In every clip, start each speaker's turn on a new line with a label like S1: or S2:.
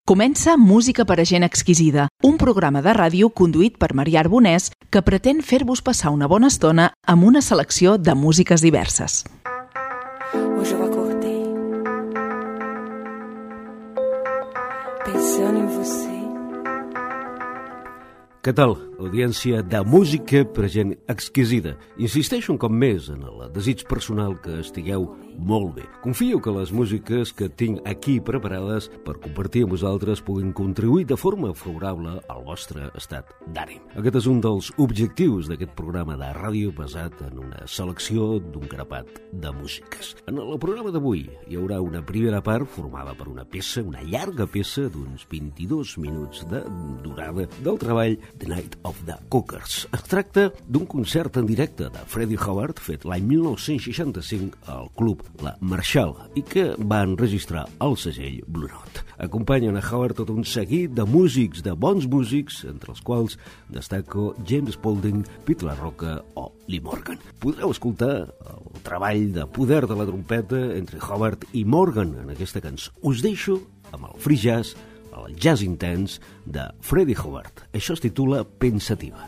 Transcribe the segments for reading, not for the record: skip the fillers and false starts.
S1: Comença Música per a gent exquisida, un programa de ràdio conduït per Marià Arbonès que pretén fer-vos passar una bona estona amb una selecció de músiques diverses.
S2: Hoje eu acordei pensando em você.
S3: Què tal, audiència de Música per a gent exquisida? Insisteixo un cop més en el desig personal que estigueu molt bé. Confio que les músiques que tinc aquí preparades per compartir amb vosaltres puguin contribuir de forma favorable al vostre estat d'ànim. Aquest és un dels objectius d'aquest programa de ràdio basat en una selecció d'un grapat de músiques. En el programa d'avui hi haurà una primera part formada per una peça, una llarga peça d'uns 22 minuts de durada del treball The Night of the Cookers. Es tracta d'un concert en directe de Freddie Hubbard fet l'any 1965 al club La Marshall i que va enregistrar el segell Blue Note. Acompanyen a Hubbard tot un seguit de músics, de bons músics, entre els quals destaco James Spaulding, Pete La Roca o Lee Morgan. Podreu escoltar el treball de poder de la trompeta entre Hubbard i Morgan en aquesta cançó. Us deixo amb el free jazz, el jazz intens de Freddie Hubbard. Això es titula Pensativa.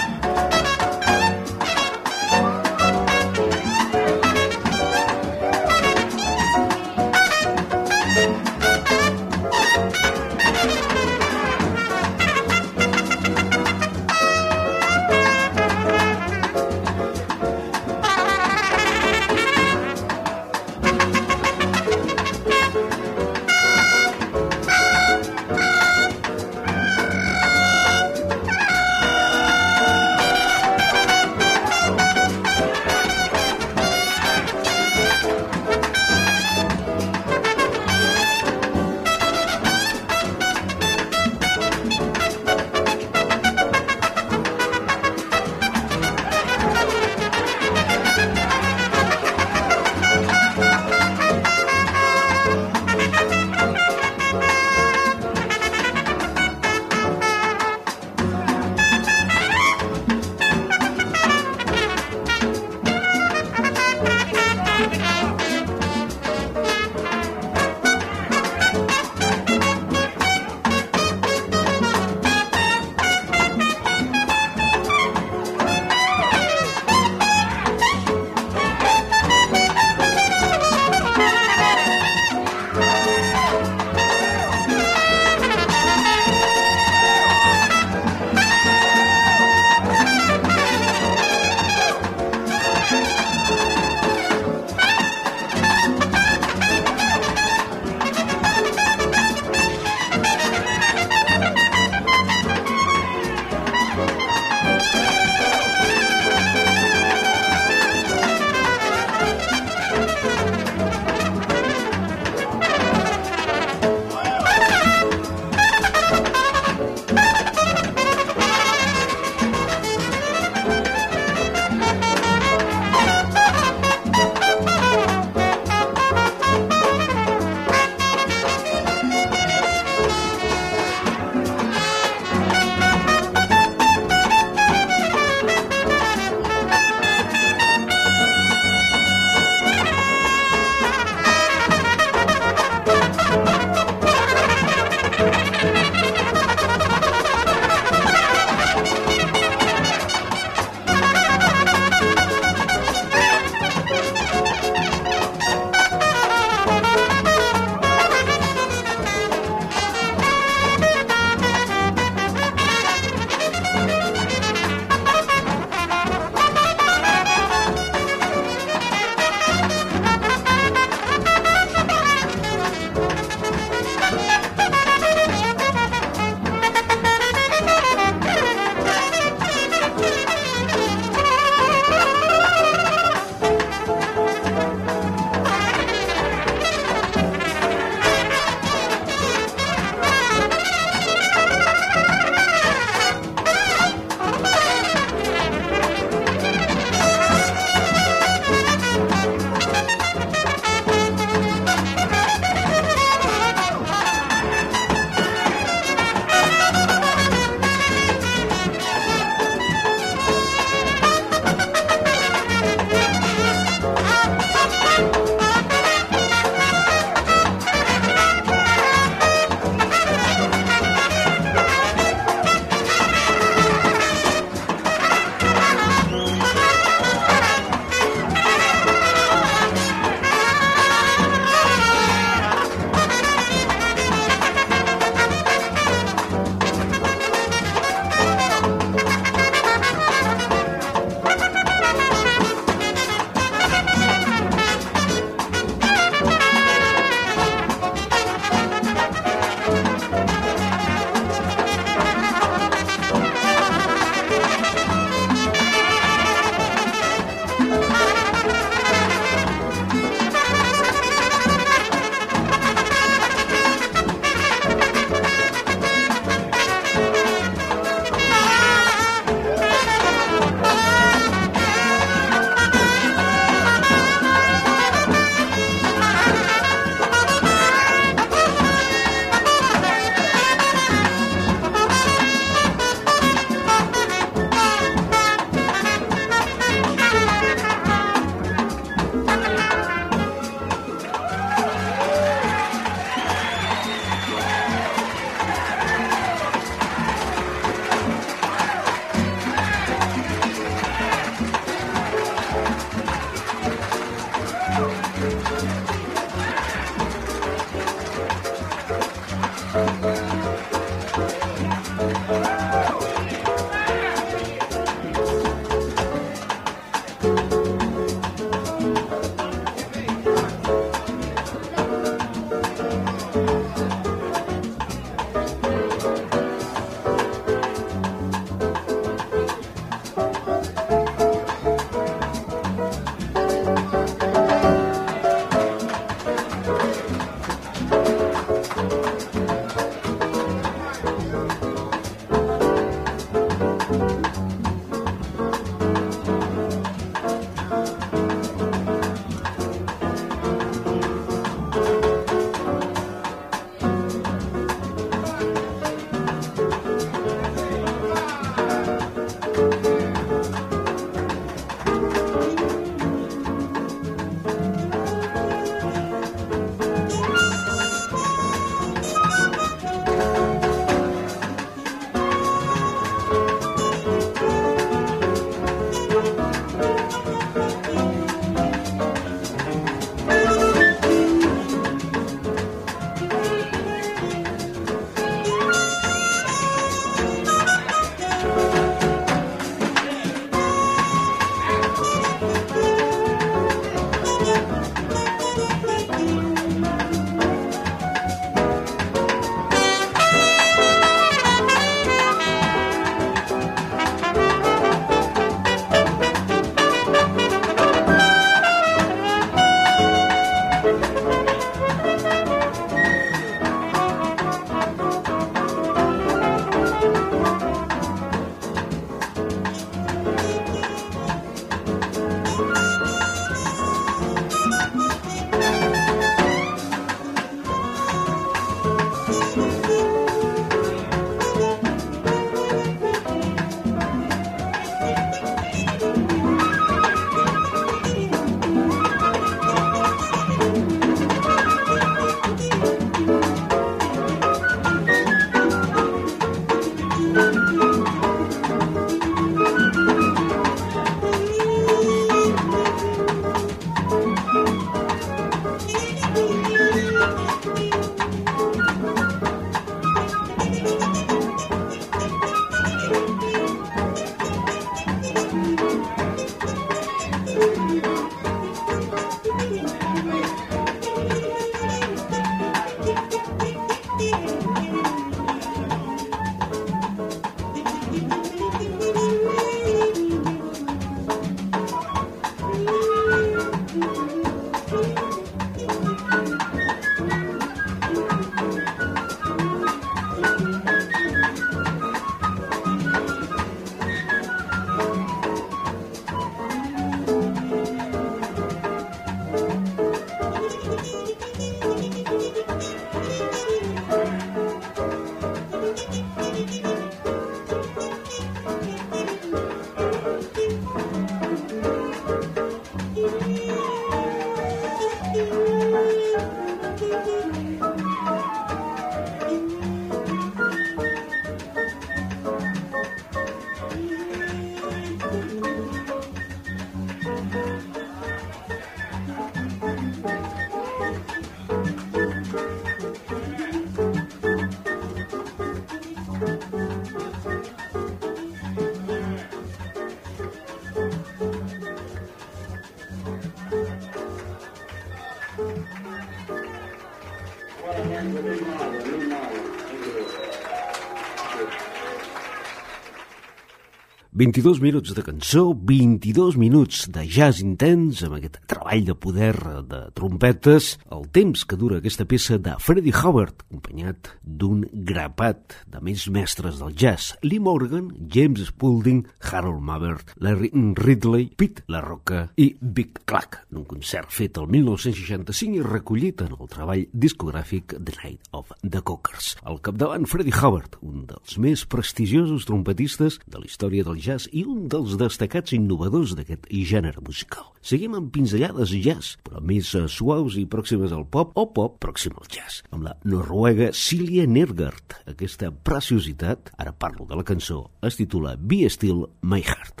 S3: 22 minuts de cançó, 22 minuts de jazz intens amb aquest treball de poder de trompetes, el temps que dura aquesta peça de Freddie Hubbard, acompanyat d'un grapat de més mestres del jazz, Lee Morgan, James Spaulding, Harold Mavert, Larry Ridley, Pete LaRocca i Big Clack, en un concert fet el 1965 i recollit en el treball discogràfic The Night of the Cockers. Al capdavant Freddie Hubbard, un dels més prestigiosos trompetistes de la història del jazz i un dels destacats innovadors d'aquest gènere musical. Seguim amb pinzellades jazz, però més suaus i pròximes al pop o pop pròxim al jazz, amb la noruega Silje Nergard. Aquesta preciositat, ara parlo de la cançó, es titula Be Still My Heart.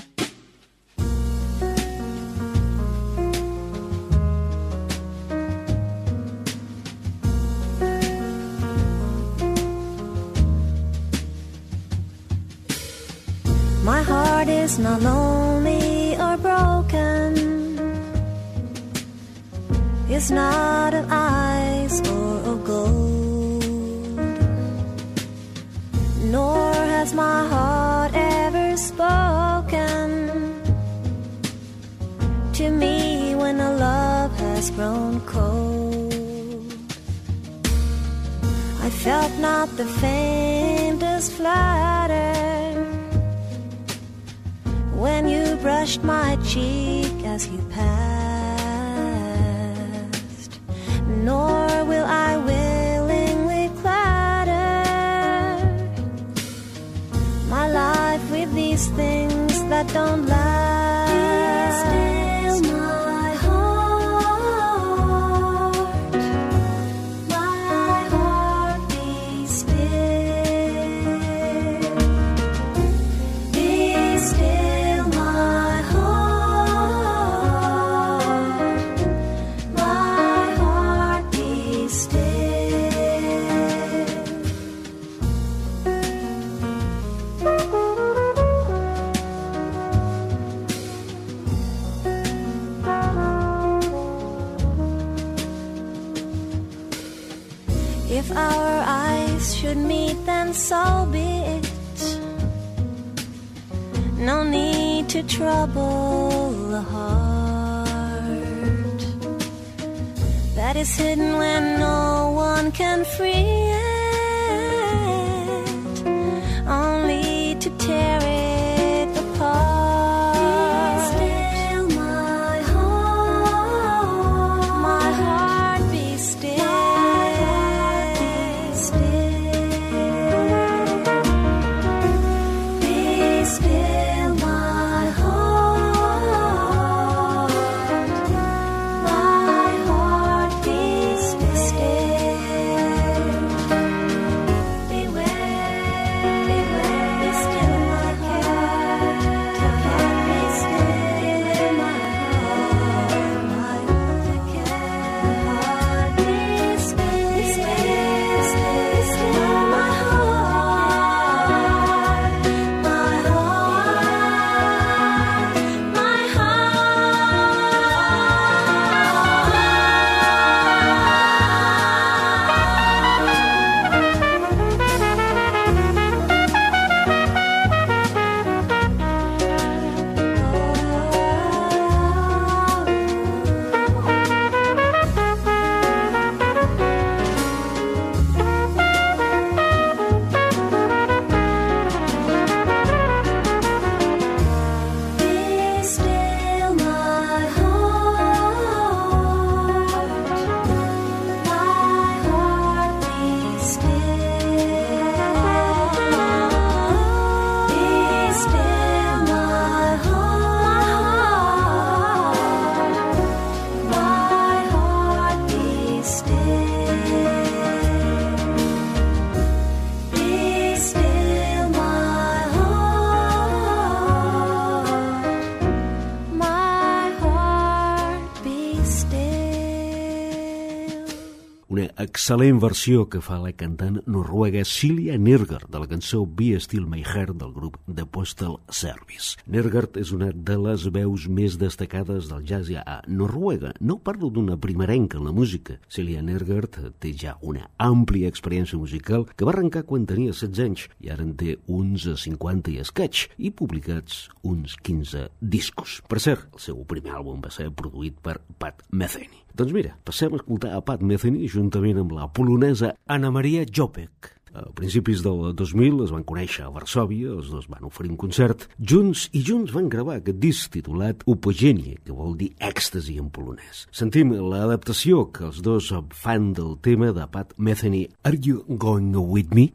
S4: My heart is not lonely or broken. It's not of ice or of gold. Nor has my heart ever spoken to me when a love has grown cold. I felt not the faintest flutter when you brushed my cheek as you passed, nor will I willingly clatter my life with these things that don't last. Be still my heart, my heart be still. Be still. If our eyes should meet, then so be it. No need to trouble the heart that is hidden when no one can free it, only to tear it apart. Be still my heart, my heart be still.
S3: excel·lent versió que fa la cantant noruega Silja Nergard de la cançó Be Still My Heart del grup The Postal Service. Nergard és una de les veus més destacades del jazz a Noruega. No parlo d'una primerenca en la música. Silja Nergard té ja una àmplia experiència musical que va arrencar quan tenia 16 anys i ara en té uns 50 i escaig i publicats uns 15 discos. Per cert, el seu primer àlbum va ser produït per Pat Metheny. Doncs mira, passem a escoltar a Pat Metheny juntament amb la polonesa Anna Maria Jopek. A principis del 2000 es van conèixer a Varsòvia, els dos van oferir un concert junts van gravar aquest disc titulat Upojenie, que vol dir èxtasi en polonès. Sentim l'adaptació que els dos fan del tema de Pat Metheny, Are You Going With Me?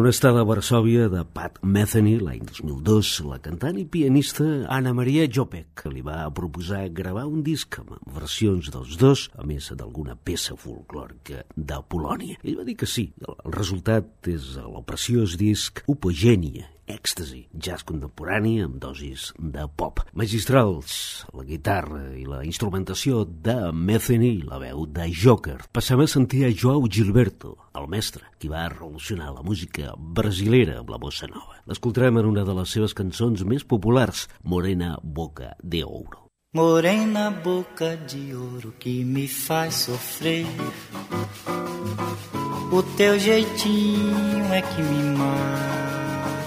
S3: una estada a Varsòvia de Pat Metheny l'any 2002, la cantant i pianista Anna Maria Jopek li va proposar gravar un disc amb versions dels dos, a més d'alguna peça folclòrica de Polònia. Ell va dir que sí. El resultat és el preciós disc Upogènia, èxtasi, jazz contemporani amb dosis de pop. Magistrals, la guitarra i la instrumentació de Metheny i la veu de Joker. Passem a sentir a João Gilberto, el mestre, qui va revolucionar la música brasilera amb la bossa nova. L'escoltarem en una de les seves cançons més populars, Morena Boca de Ouro.
S5: Morena boca de ouro que me faz sofrer, o teu jeitinho é que me mata.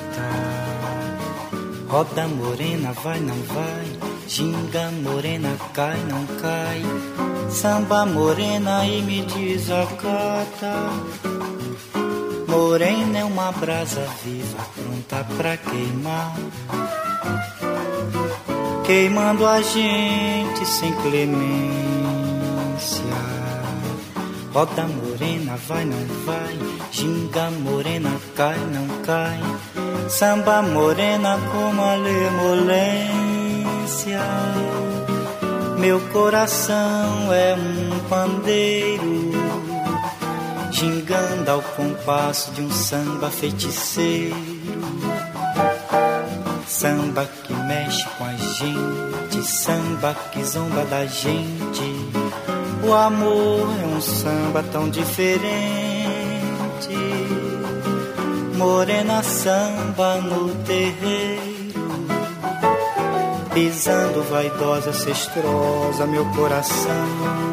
S5: Roda morena, vai, não vai, ginga morena, cai, não cai, samba morena e me desacata. Morena é uma brasa viva, pronta pra queimar, queimando a gente sem clemência. Roda morena, vai, não vai, ginga morena, cai, não cai, samba morena com malemolência. Meu coração é um pandeiro, gingando ao compasso de um samba feiticeiro. Samba que mexe com a gente, samba que zomba da gente. O amor é um samba tão diferente. Morena samba no terreiro, pisando vaidosa, cestrosa, meu coração.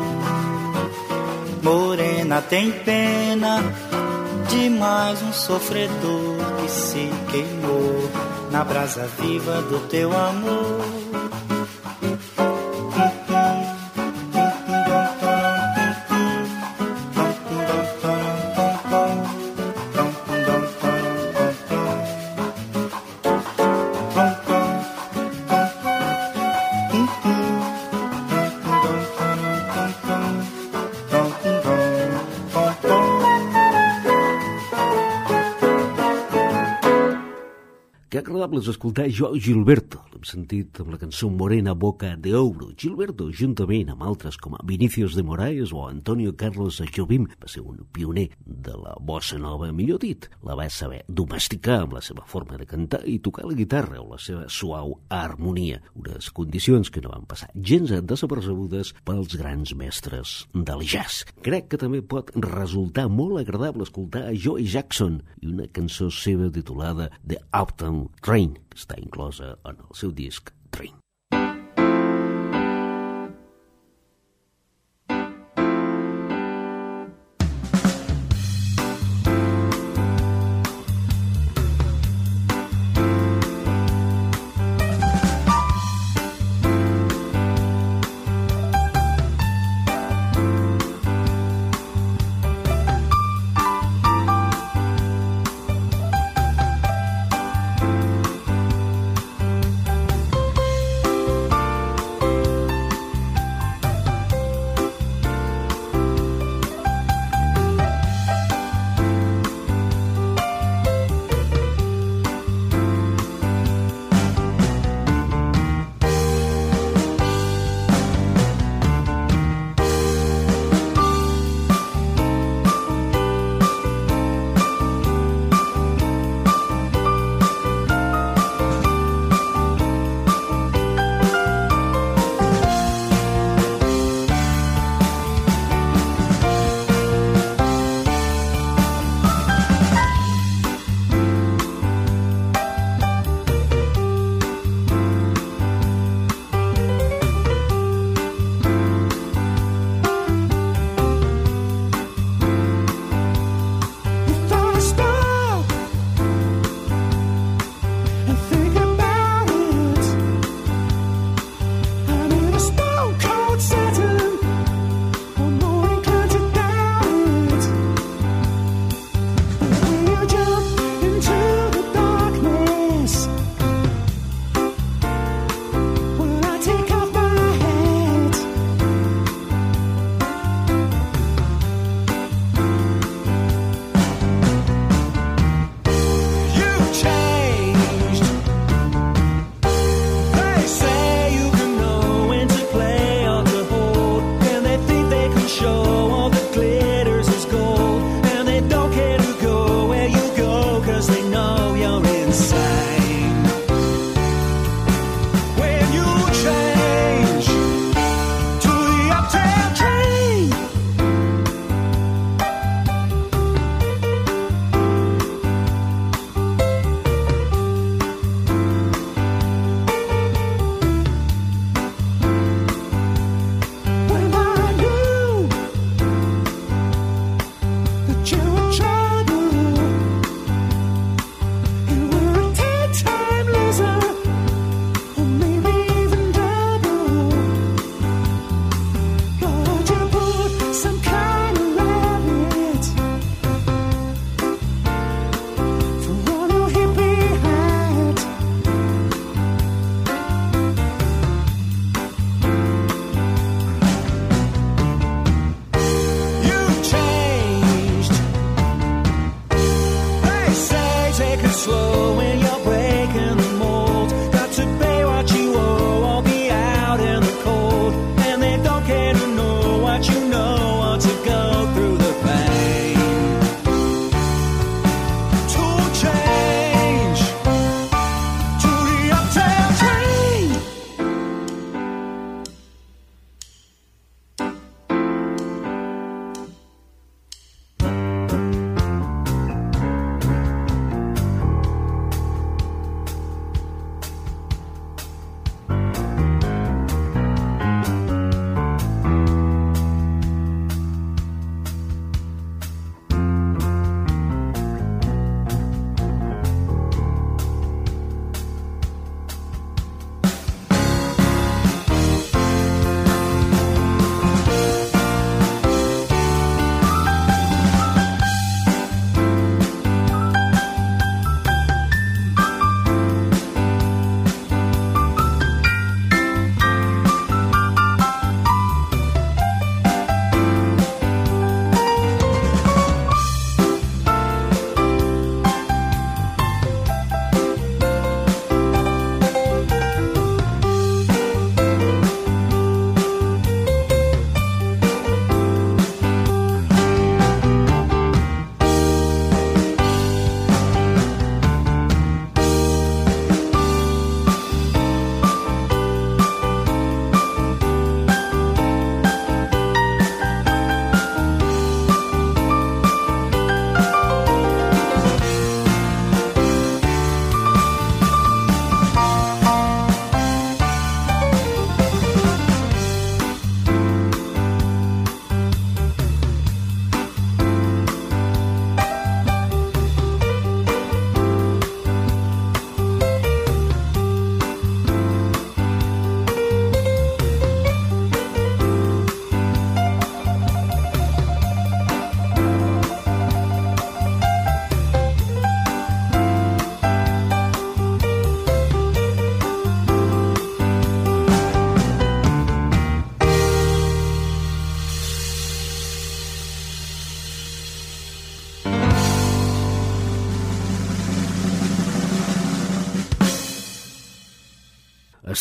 S5: Morena tem pena de mais um sofredor que se queimou na brasa viva do teu amor.
S3: Que agradable és escoltar João Gilberto. L'hem sentit amb la cançó Morena Boca de Ouro. Gilberto, juntament amb altres com Vinícius de Moraes o Antonio Carlos Jobim, va ser un pioner de la bossa nova, millor dit. La va saber domesticar amb la seva forma de cantar i tocar la guitarra o la seva suau harmonia. Unes condicions que no van passar gens desapercebudes pels grans mestres del jazz. Crec que també pot resultar molt agradable escoltar a Joey Jackson i una cançó seva titulada The Uptown Train, que està inclosa en el seu disc Train.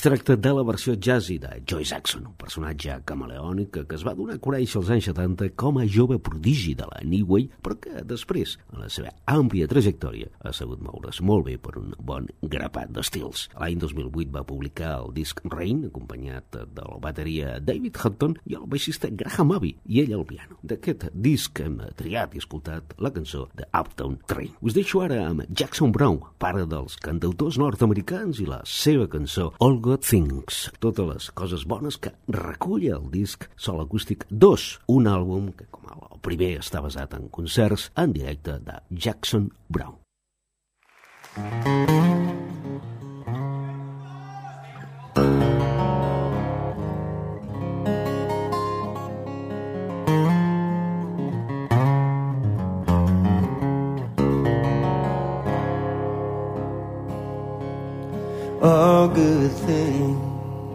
S3: tracta de la versió jazzy de Joe Jackson, un personatge camaleònic que es va donar a conèixer als anys 70 com a jove prodigi de la New Wave, però que després, en la seva àmplia trajectòria, ha sabut moure's molt bé per un bon grapat d'estils. L'any 2008 va publicar el disc Rain, acompanyat de la bateria David Hutton i el baixista Graham Abbey, i ell al piano. D'aquest disc hem triat i escoltat la cançó de Uptown Train. Us deixo ara amb Jackson Browne, pare dels cantautors nord-americans, i la seva cançó All Good Things, totes les coses bones que recull el disc Sol Acústic 2, un àlbum que, com el primer, està basat en concerts en directe de Jackson Browne.
S6: All good things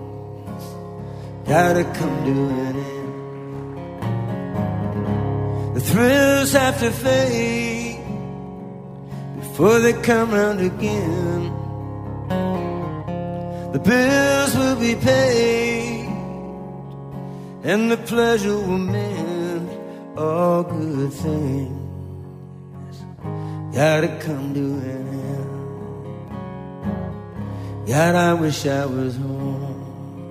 S6: gotta come to an end. The thrills have to fade before they come round again. The bills will be paid and the pleasure will mend. All good things gotta come to an end. God, I wish I was home,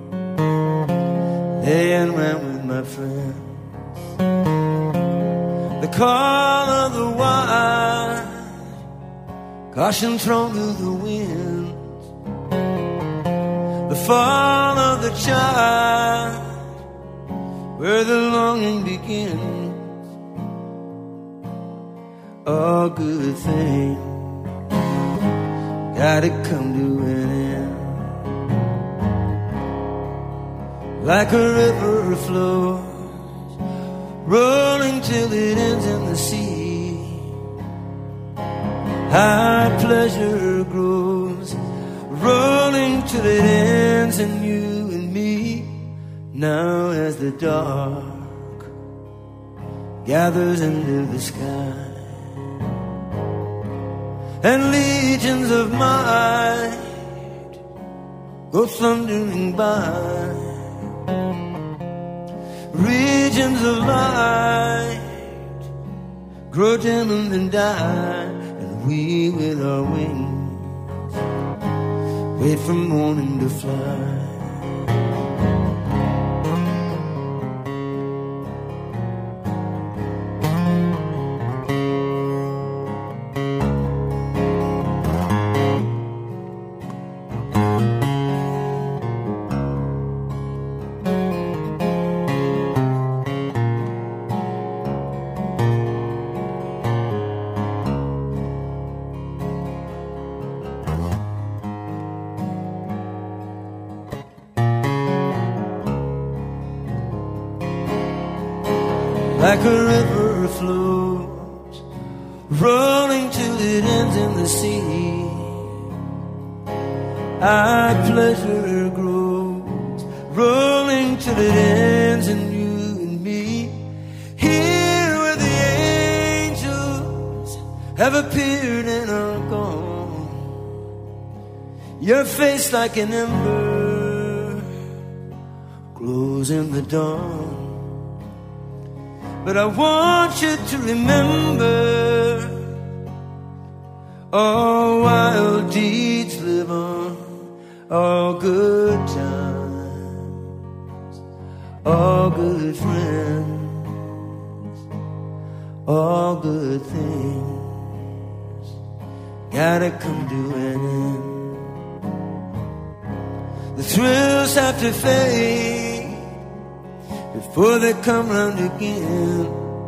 S6: laying around with my friends. The call of the wild, caution thrown to the wind. The fall of the child, where the longing begins. All good things gotta come to an end. Like a river flows, rolling till it ends in the sea. High pleasure grows, rolling till it ends in you and me. Now as the dark gathers into the sky, and legions of might go thundering by, regions of light grow dim and then die, and we with our wings wait for morning to fly. Like a river flows, rolling till it ends in the sea. Our pleasure grows, rolling till it ends in you and me. Here where the angels have appeared and are gone, your face like an ember glows in the dawn. But I want you to remember, all wild deeds live on, all good times, all good friends, all good things gotta come to an end. The thrills have to fade before they come round again.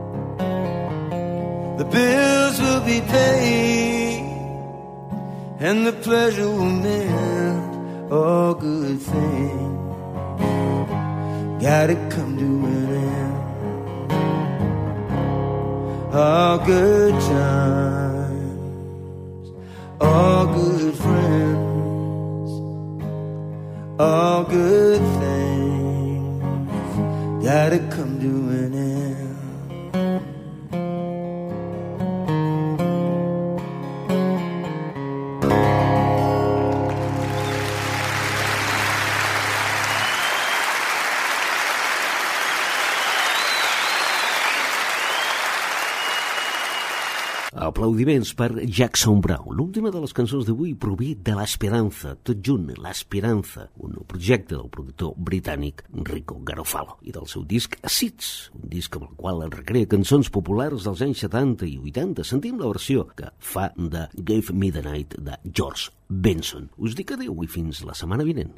S6: The bills will be paid and the pleasure will mend. All good things gotta come to an end. All good times, all good friends, all good things gotta come to an end.
S3: aplaudiments per Jackson Browne. L'última de les cançons d'avui prové de l'Esperanza, tot junt, l'Esperanza, un projecte del productor britànic Rico Garofalo i del seu disc Seeds, un disc amb el qual recrea cançons populars dels anys 70 i 80. Sentim la versió que fa de Give Me the Night de George Benson. Us dic adéu i fins la setmana vinent.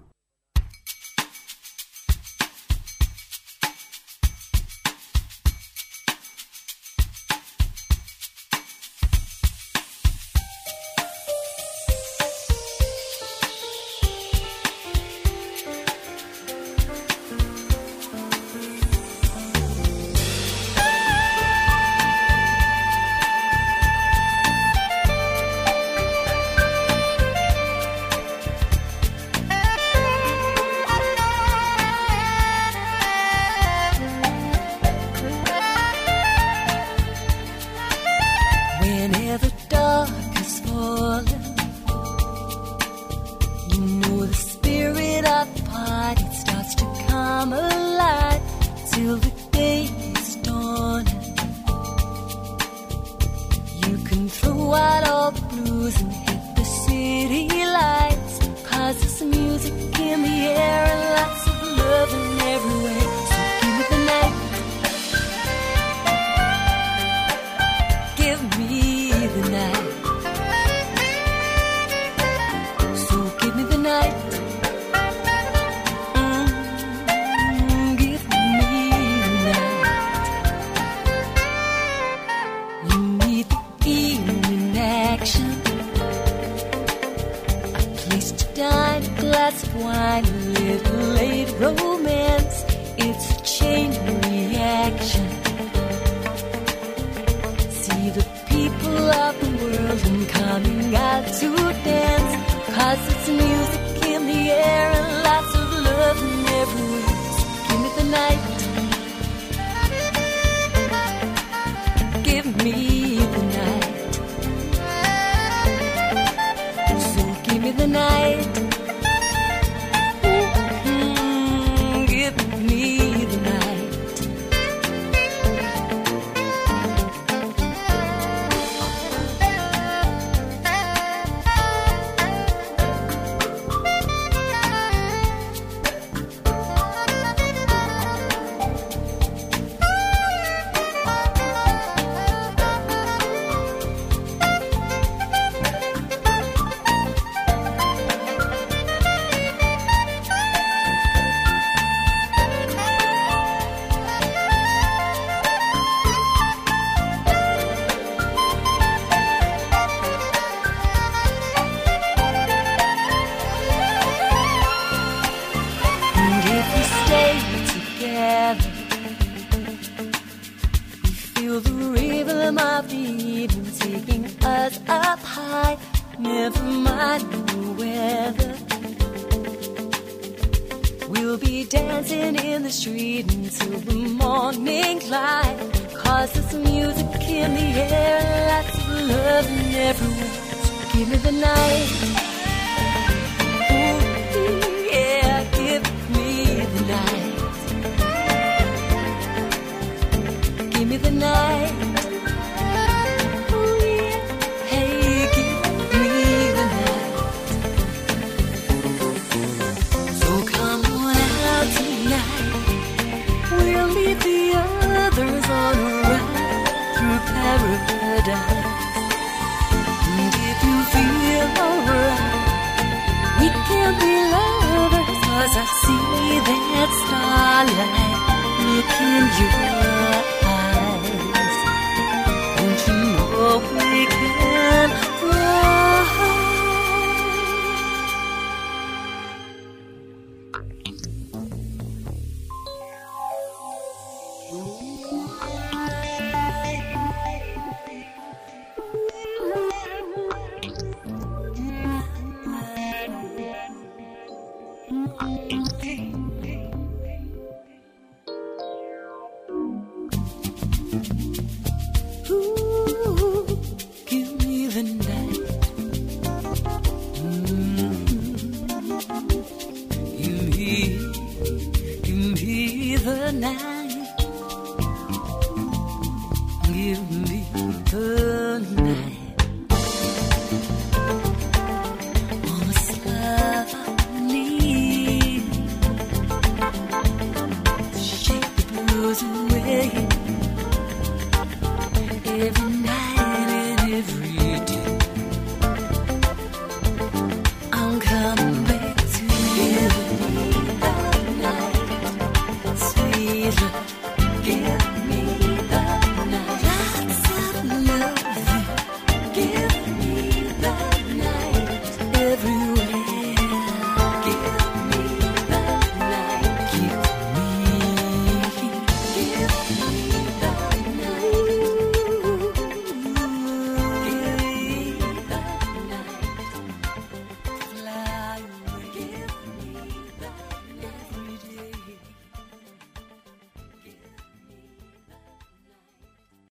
S4: Give me the